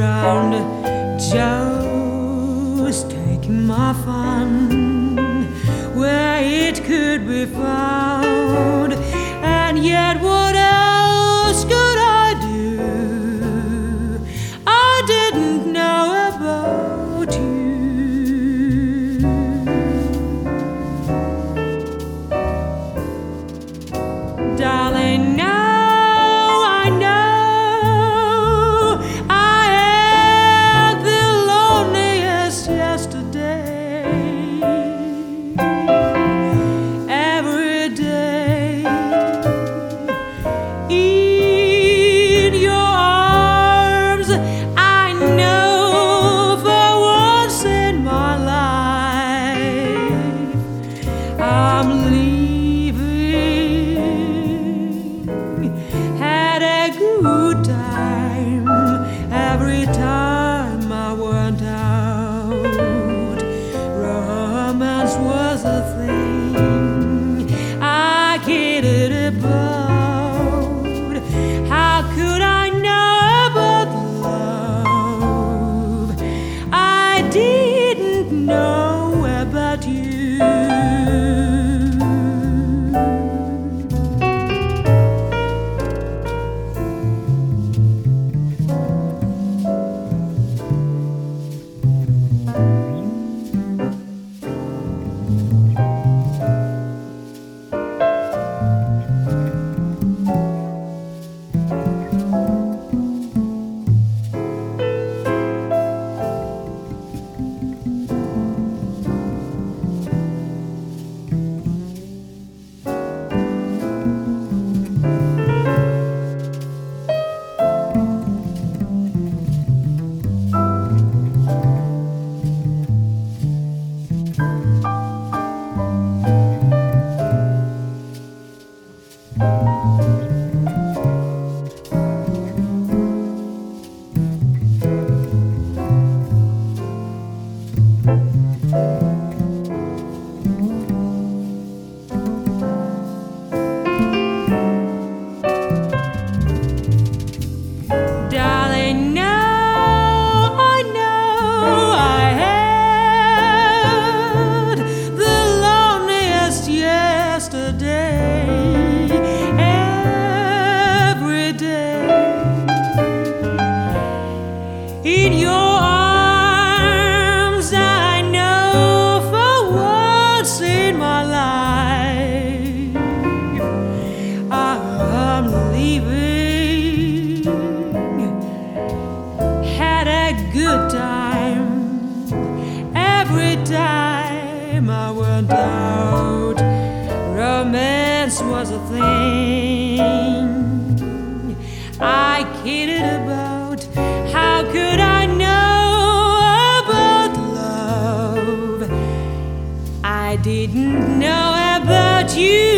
around, just taking my fun where it could be found. And yet, what else could I do? I didn't know about you. Darling, now I know I had the loneliest yesterday. Every day in your arms, I know for once in my life I'm had a good time every time I went out. Romance was a thing I cared about. How could I know about love? I didn't know about you. Darling, now I know I had the loneliest yesterday. Every day in your arms, I know for once in my life I'm leaving. Had a good time every time I went out. Romance was a thing I cared about. How could I know about love? I didn't know about you.